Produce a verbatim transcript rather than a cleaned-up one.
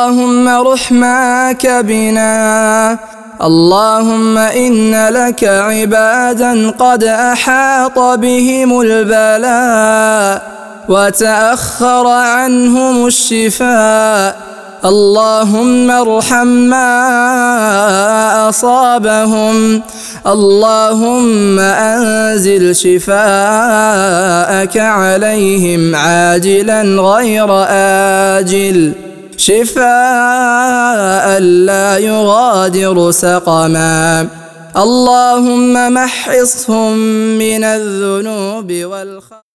اللهم رحماك بنا. اللهم إن لك عبادا قد أحاط بهم البلاء وتأخر عنهم الشفاء، اللهم ارحم ما أصابهم. اللهم أنزل شفاءك عليهم عاجلا غير آجل، شفاء لا يغادر سقما. اللهم محصهم من الذنوب والخطايا.